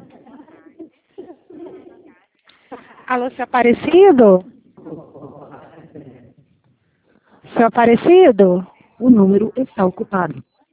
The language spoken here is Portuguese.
Alô, seu Aparecido? Seu Aparecido? O número está ocupado.